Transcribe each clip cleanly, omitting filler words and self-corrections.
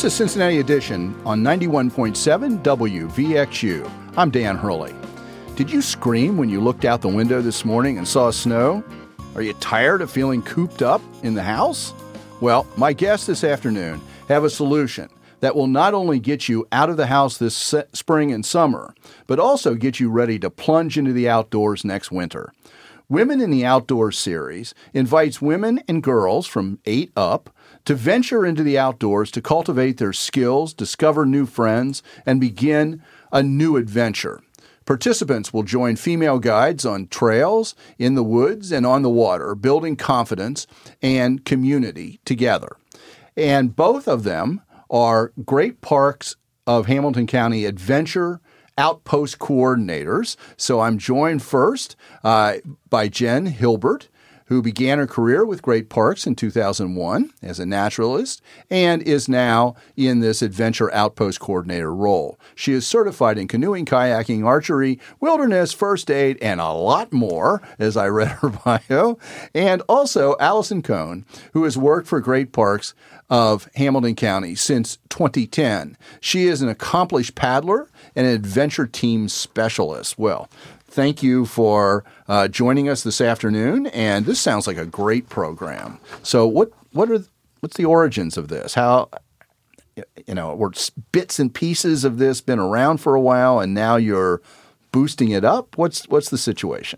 This is Cincinnati Edition on 91.7 WVXU. I'm Dan Hurley. Did you scream when you looked out the window this morning and saw snow? Are you tired of feeling cooped up in the house? Well, my guests this afternoon have a solution that will not only get you out of the house this spring and summer, but also get you ready to plunge into the outdoors next winter. Women in the Outdoors series invites women and girls from 8 up to venture into the outdoors to cultivate their skills, discover new friends, and begin a new adventure. Participants will join female guides on trails, in the woods, and on the water, building confidence and community together. And both of them are Great Parks of Hamilton County Adventure Outpost coordinators. So I'm joined first by Jen Hilbert, who began her career with Great Parks in 2001 as a naturalist and is now in this Adventure Outpost coordinator role. She is certified in canoeing, kayaking, archery, wilderness, first aid, and a lot more, as I read her bio. And also Allison Cohn, who has worked for Great Parks of Hamilton County since 2010. She is an accomplished paddler and an adventure team specialist. Well, thank you for joining us this afternoon, and this sounds like a great program. So what's the origins of this? How, were bits and pieces of this been around for a while, and now you're boosting it up? What's the situation?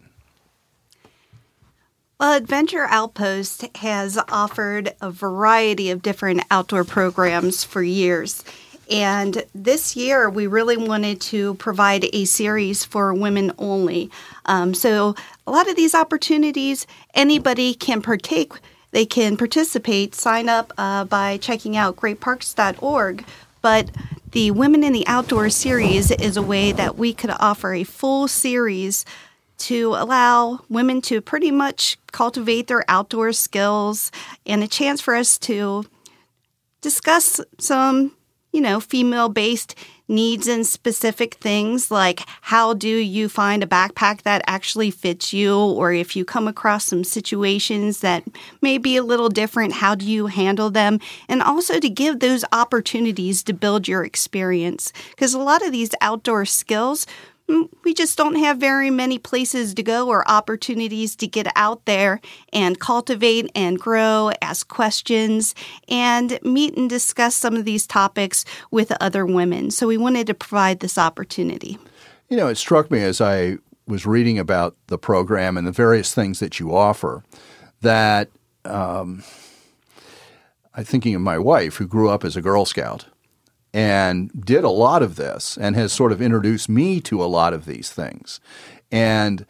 Well, Adventure Outpost has offered a variety of different outdoor programs for years. And this year, we really wanted to provide a series for women only. So a lot of these opportunities, anybody can partake. They can participate, sign up by checking out greatparks.org. But the Women in the Outdoors series is a way that we could offer a full series to allow women to pretty much cultivate their outdoor skills and a chance for us to discuss some female-based needs and specific things like how do you find a backpack that actually fits you, or if you come across some situations that may be a little different, how do you handle them? And also to give those opportunities to build your experience. Because a lot of these outdoor skills, we just don't have very many places to go or opportunities to get out there and cultivate and grow, ask questions, and meet and discuss some of these topics with other women. So we wanted to provide this opportunity. It struck me as I was reading about the program and the various things that you offer that I'm thinking of my wife, who grew up as a Girl Scout and did a lot of this and has sort of introduced me to a lot of these things. And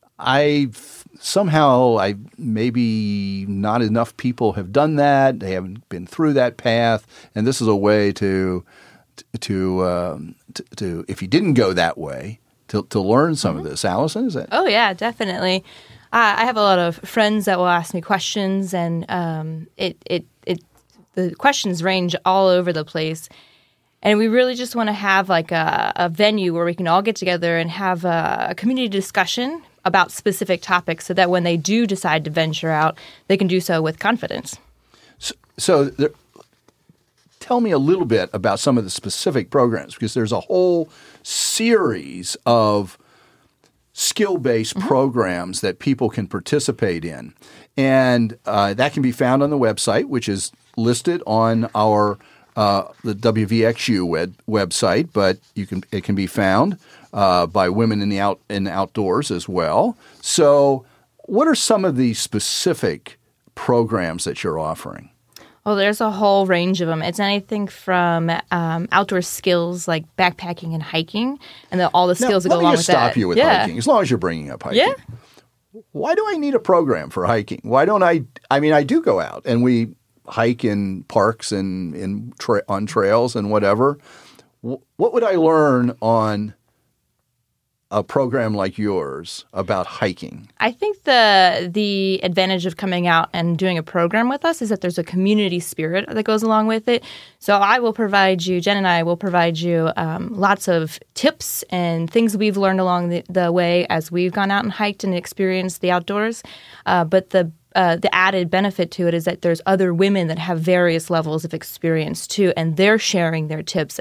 maybe not enough people have done that. They haven't been through that path. And this is a way to if you didn't go that way, to learn some of this. Allison, is that? Oh, yeah, definitely. I have a lot of friends that will ask me questions, and the questions range all over the place. And we really just want to have like a venue where we can all get together and have a community discussion about specific topics so that when they do decide to venture out, they can do so with confidence. So tell me a little bit about some of the specific programs, because there's a whole series of skill-based programs that people can participate in. And that can be found on the website, which is listed on our the WVXU website, but it can be found by Women in the Outdoors as well. So what are some of the specific programs that you're offering? Well, there's a whole range of them. It's anything from outdoor skills like backpacking and hiking, and all the skills that go along with that. Let me just stop you with hiking, as long as you're bringing up hiking. Yeah. Why do I need a program for hiking? Why don't I mean, I do go out, and we hike in parks and on trails and whatever. What would I learn on a program like yours about hiking? I think the advantage of coming out and doing a program with us is that there's a community spirit that goes along with it. So Jen and I will provide you lots of tips and things we've learned along the way as we've gone out and hiked and experienced the outdoors. But the added benefit to it is that there's other women that have various levels of experience too, and they're sharing their tips.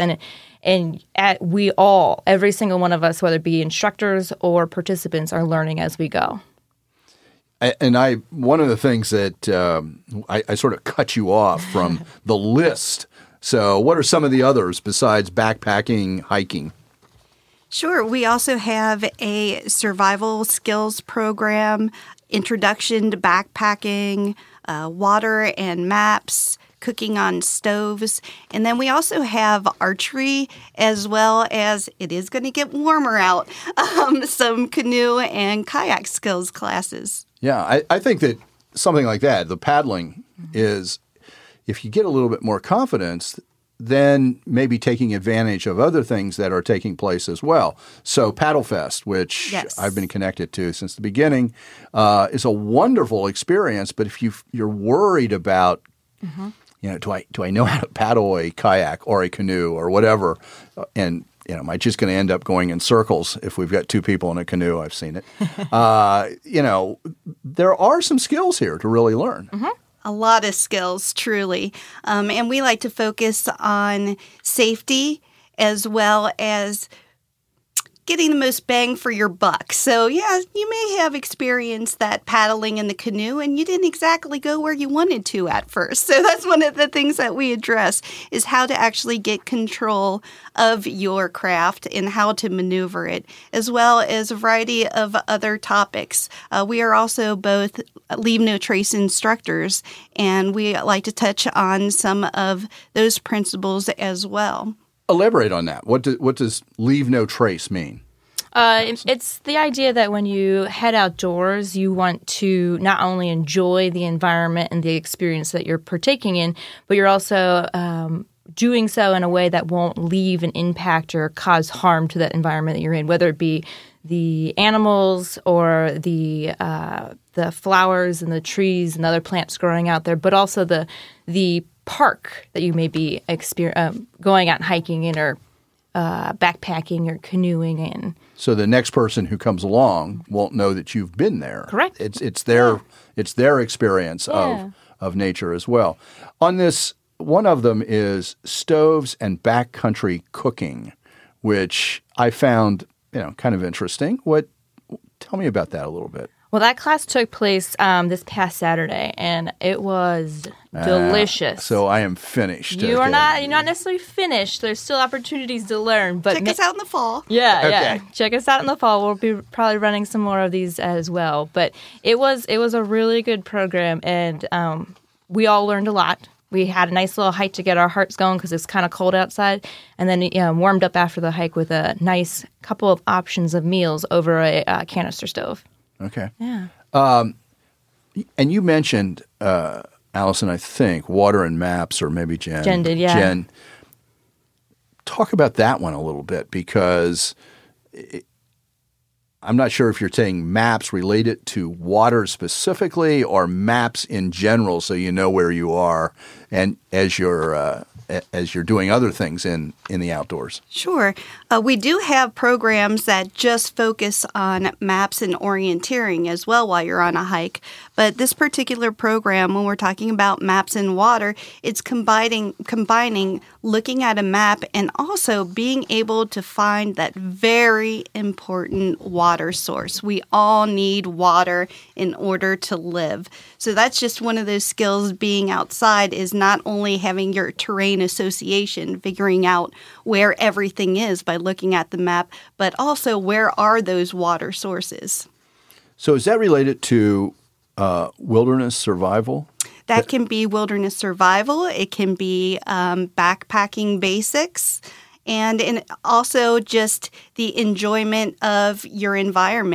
Every single one of us, whether it be instructors or participants, are learning as we go. And one of the things that I sort of cut you off from the list. So what are some of the others besides backpacking, hiking? Sure. We also have a survival skills program, introduction to backpacking, water and maps, cooking on stoves. And then we also have archery, as well as, it is going to get warmer out, some canoe and kayak skills classes. Yeah, I think that something like that, the paddling, is, if you get a little bit more confidence, then maybe taking advantage of other things that are taking place as well. So Paddle Fest, which I've been connected to since the beginning, is a wonderful experience. But if you're worried about, do I know how to paddle a kayak or a canoe or whatever, and am I just going to end up going in circles if we've got two people in a canoe? I've seen it. There are some skills here to really learn. Mm-hmm. A lot of skills, truly. And we like to focus on safety as well as getting the most bang for your buck. So, yeah, you may have experienced that paddling in the canoe and you didn't exactly go where you wanted to at first. So that's one of the things that we address, is how to actually get control of your craft and how to maneuver it, as well as a variety of other topics. We are also both Leave No Trace instructors, and we like to touch on some of those principles as well. Elaborate on that. What does leave no trace mean? It's the idea that when you head outdoors, you want to not only enjoy the environment and the experience that you're partaking in, but you're also doing so in a way that won't leave an impact or cause harm to that environment that you're in, whether it be the animals or the flowers and the trees and other plants growing out there, but also the park that you may be going out and hiking in, or backpacking or canoeing in. So the next person who comes along won't know that you've been there. Correct. It's their experience of nature as well. On this, one of them is stoves and backcountry cooking, which I found kind of interesting. Tell me about that a little bit. Well, that class took place this past Saturday, and it was delicious. So I am finished. You're not necessarily finished. There's still opportunities to learn. But check us out in the fall. Yeah. Check us out in the fall. We'll be probably running some more of these as well. But it was a really good program, and we all learned a lot. We had a nice little hike to get our hearts going because it's kind of cold outside, and then warmed up after the hike with a nice couple of options of meals over a canister stove. Okay. Yeah. And you mentioned, Allison, I think, water and maps, or maybe Jen. Jen did, yeah. Jen, talk about that one a little bit, because I'm not sure if you're saying maps related to water specifically or maps in general, so you know where you are and as you're doing other things in the outdoors. Sure. We do have programs that just focus on maps and orienteering as well while you're on a hike. But this particular program, when we're talking about maps and water, it's combining looking at a map and also being able to find that very important water source. We all need water in order to live. So that's just one of those skills being outside, is not only having your terrain association, figuring out where everything is by looking at the map, but also where are those water sources. So is that related to wilderness survival? That can be wilderness survival. It can be backpacking basics, and also just the enjoyment of your environment.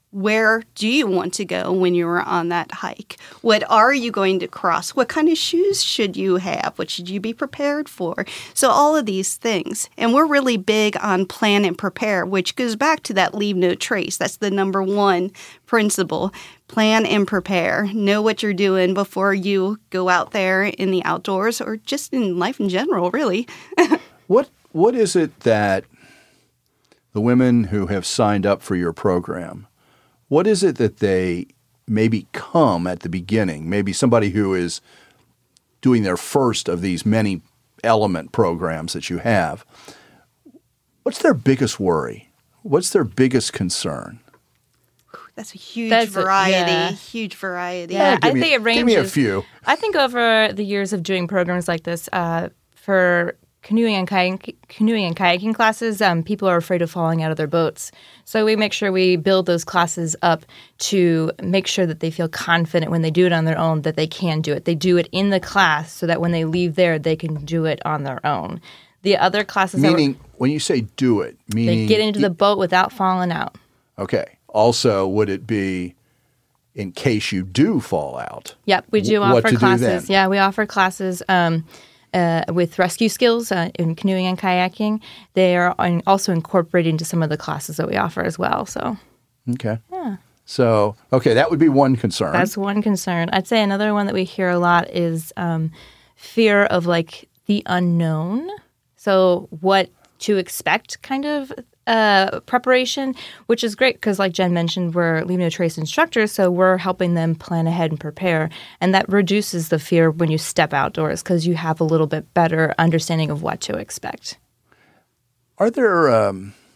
where do you want to go when you are on that hike? What are you going to cross? What kind of shoes should you have? What should you be prepared for? So all of these things. And we're really big on plan and prepare, which goes back to that leave no trace. That's the number one principle. Plan and prepare. Know what you're doing before you go out there in the outdoors or just in life in general, really. What is it that the women who have signed up for your program, what is it that they maybe come at the beginning? Maybe somebody who is doing their first of these many element programs that you have. What's their biggest worry? What's their biggest concern? That's a huge variety. Yeah. Huge variety. Yeah, I think it ranges. Give me a few. I think over the years of doing programs like this, for canoeing and kayaking classes, people are afraid of falling out of their boats. So we make sure we build those classes up to make sure that they feel confident when they do it on their own that they can do it. They do it in the class so that when they leave there, they can do it on their own. The other classes when you say do it, meaning they get into the boat without falling out. Okay. Also, would it be in case you do fall out? Yep, we do What offer to do classes. then? Yeah, we offer classes with rescue skills in canoeing and kayaking. They are also incorporated into some of the classes that we offer as well. So, okay. Yeah. So, okay, that would be one concern. That's one concern. I'd say another one that we hear a lot is fear of like the unknown. So what to expect kind of preparation, which is great because like Jen mentioned, we're Leave No Trace instructors, so we're helping them plan ahead and prepare. And that reduces the fear when you step outdoors because you have a little bit better understanding of what to expect. Are there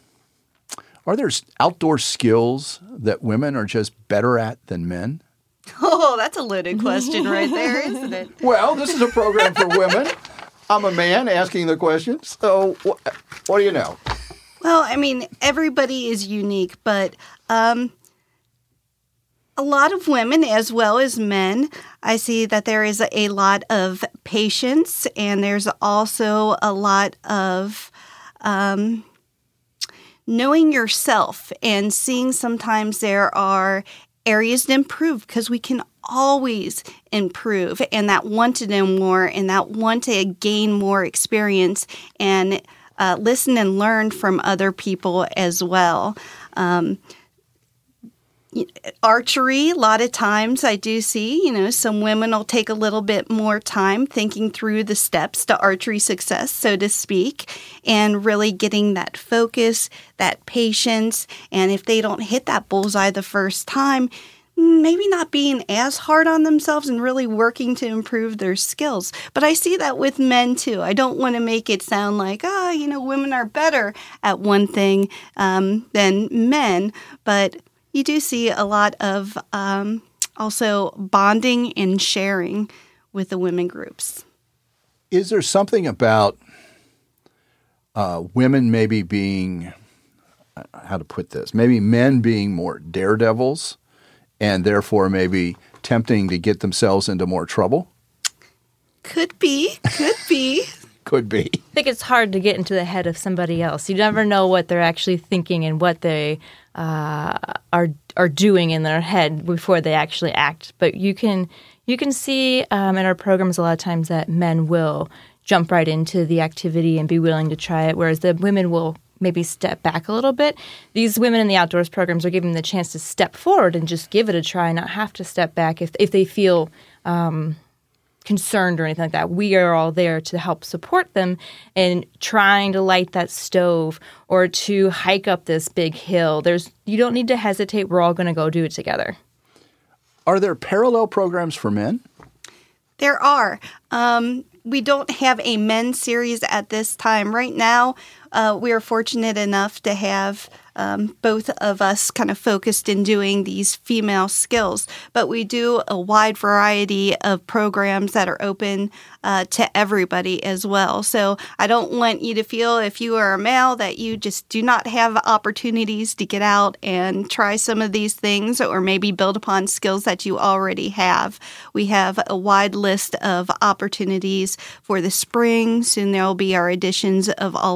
outdoor skills that women are just better at than men? Oh, that's a loaded question right there, isn't it? Well, this is a program for women. I'm a man asking the question, so what do you know? Well, I mean, everybody is unique, but a lot of women as well as men, I see that there is a lot of patience, and there's also a lot of knowing yourself and seeing sometimes there are areas to improve because we can always improve, and that want to know more and that want to gain more experience and listen and learn from other people as well. Archery, a lot of times I do see, some women will take a little bit more time thinking through the steps to archery success, so to speak, and really getting that focus, that patience. And if they don't hit that bullseye the first time, maybe not being as hard on themselves and really working to improve their skills. But I see that with men too. I don't want to make it sound like, women are better at one thing than men, but you do see a lot of also bonding and sharing with the women groups. Is there something about women maybe being, how to put this, maybe men being more daredevils and therefore maybe tempting to get themselves into more trouble? Could be. Could be. I think it's hard to get into the head of somebody else. You never know what they're actually thinking and what they are doing in their head before they actually act. But you can see in our programs a lot of times that men will jump right into the activity and be willing to try it, whereas the women will maybe step back a little bit. These women in the outdoors programs are given the chance to step forward and just give it a try, not have to step back if they feel concerned or anything like that. We are all there to help support them in trying to light that stove or to hike up this big hill. You don't need to hesitate. We're all going to go do it together. Are there parallel programs for men? There are. We don't have a men's series at this time. Right now, we are fortunate enough to have both of us kind of focused in doing these female skills. But we do a wide variety of programs that are open to everybody as well. So I don't want you to feel, if you are a male, that you just do not have opportunities to get out and try some of these things or maybe build upon skills that you already have. We have a wide list of opportunities for the spring. Soon there will be our editions of all of our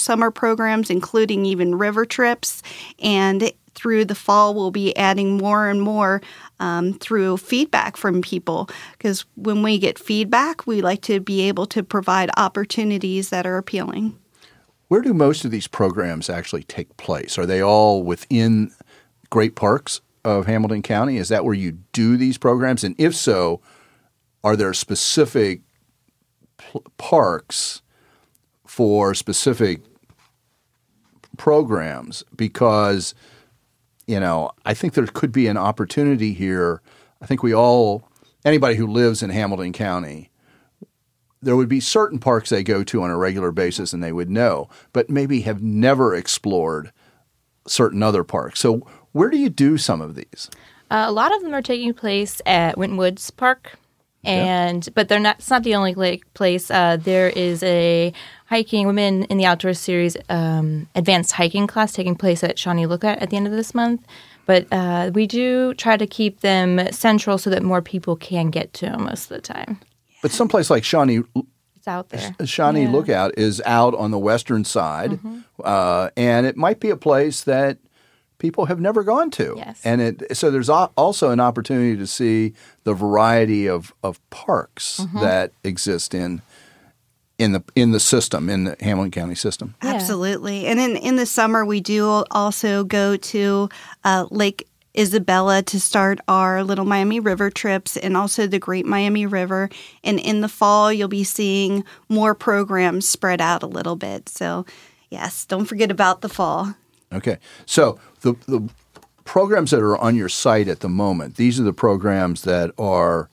summer programs, including even river trips. And through the fall, we'll be adding more and more through feedback from people. Because when we get feedback, we like to be able to provide opportunities that are appealing. Where do most of these programs actually take place? Are they all within great parks of Hamilton County? Is that where you do these programs? And if so, are there specific parks for specific programs? Because, I think there could be an opportunity here. I think anybody who lives in Hamilton County, there would be certain parks they go to on a regular basis and they would know, but maybe have never explored certain other parks. So where do you do some of these? A lot of them are taking place at Winton Woods Park, but they're not. It's not the only place. There is a hiking Women in the Outdoors series advanced hiking class taking place at Shawnee Lookout at the end of this month. But we do try to keep them central so that more people can get to them most of the time. But someplace like Shawnee, it's out there. Shawnee Lookout is out on the western side, and it might be a place that people have never gone to. Yes. And so there's also an opportunity to see the variety of parks that exist in the system, in the Hamilton County system. Yeah. Absolutely. And in the summer, we do also go to Lake Isabella to start our Little Miami River trips and also the Great Miami River. And in the fall, you'll be seeing more programs spread out a little bit. So, yes, don't forget about the fall. Okay. So the programs that are on your site at the moment, these are the programs that are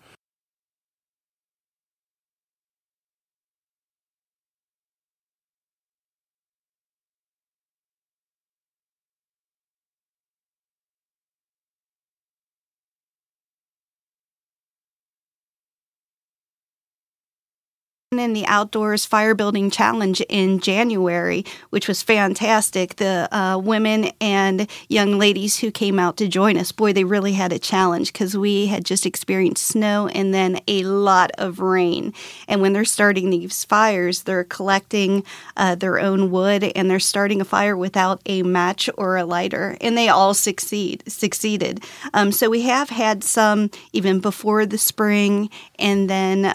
in the Outdoors Fire Building Challenge in January, which was fantastic. The women and young ladies who came out to join us, boy, they really had a challenge because we had just experienced snow and then a lot of rain. And when they're starting these fires, they're collecting their own wood and they're starting a fire without a match or a lighter. And they all succeeded. So we have had some even before the spring, and then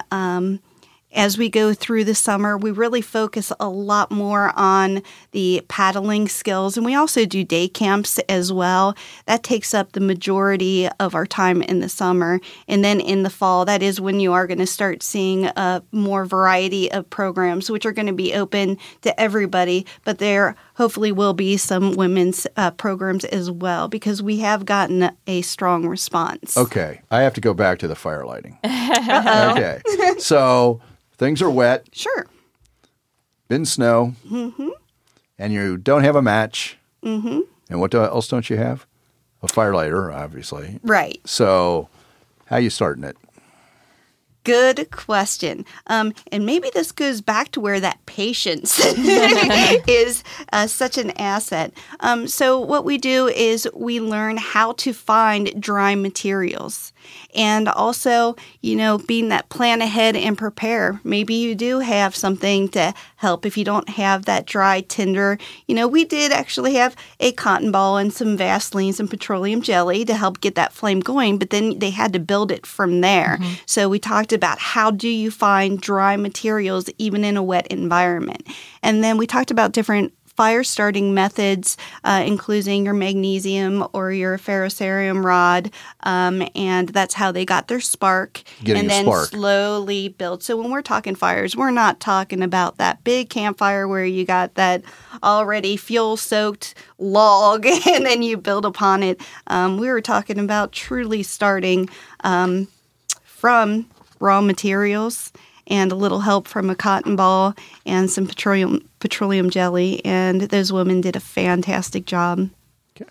as we go through the summer, we really focus a lot more on the paddling skills, and we also do day camps as well. That takes up the majority of our time in the summer. And then in the fall, that is when you are going to start seeing a more variety of programs, which are going to be open to everybody, but there hopefully will be some women's programs as well, because we have gotten a strong response. Okay. I have to go back to the fire lighting. Okay. So things are wet. Sure. Been snow. Mm-hmm. And you don't have a match. Mm-hmm. And what else don't you have? A fire lighter, obviously. Right. So how are you starting it? Good question. And maybe this goes back to where that patience is such an asset. So what we do is we learn how to find dry materials. And also, being that plan ahead and prepare. Maybe you do have something to help if you don't have that dry tinder. We did actually have a cotton ball and some Vaseline, some petroleum jelly to help get that flame going, but then they had to build it from there. Mm-hmm. So we talked about how do you find dry materials even in a wet environment. And then we talked about different fire starting methods, including your magnesium or your ferrocerium rod, and that's how they got their spark. Getting and then spark. Slowly build. So when we're talking fires, we're not talking about that big campfire where you got that already fuel-soaked log and then you build upon it. We were talking about truly starting from raw materials and a little help from a cotton ball and some petroleum jelly, and those women did a fantastic job. Okay.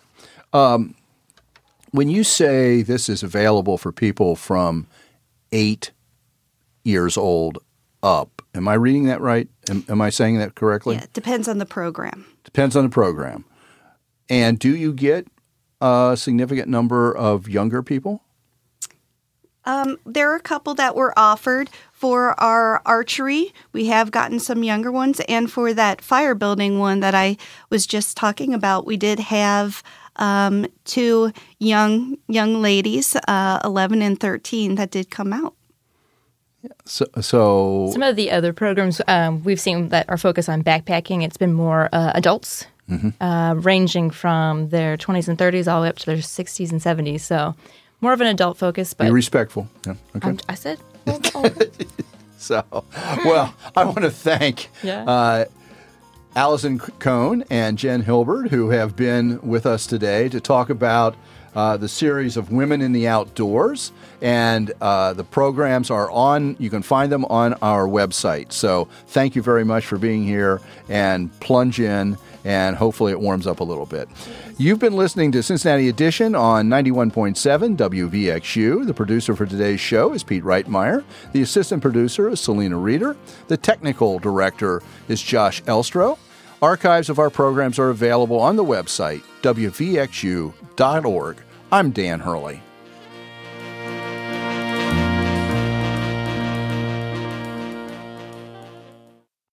When you say this is available for people from 8 years old up, am I reading that right? Am I saying that correctly? Yeah, it depends on the program. Depends on the program. And do you get a significant number of younger people? There are a couple that were offered For our archery, we have gotten some younger ones. And for that fire building one that I was just talking about, we did have 2 young ladies, 11 and 13, that did come out. So some of the other programs we've seen that are focused on backpacking, it's been more adults, ranging from their 20s and 30s all the way up to their 60s and 70s. So more of an adult focus. But be respectful. Yeah. Okay. I said, So, well, I want to thank Allison Cohn and Jen Hilbert, who have been with us today to talk about the series of Women in the Outdoors. And the programs are on, you can find them on our website. So thank you very much for being here, and plunge in, and hopefully it warms up a little bit. You've been listening to Cincinnati Edition on 91.7 WVXU. The producer for today's show is Pete Reitmeyer. The assistant producer is Selena Reeder. The technical director is Josh Elstro. Archives of our programs are available on the website, wvxu.org. I'm Dan Hurley.